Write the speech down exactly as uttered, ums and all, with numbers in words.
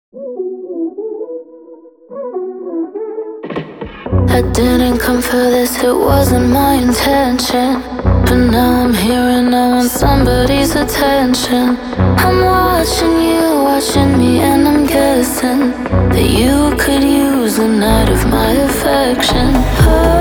I didn't come for this, it wasn't my intention. But now I'm here and I want somebody's attention. I'm watching you, watching me, and I'm guessing that you could use a night of my affection. Oh,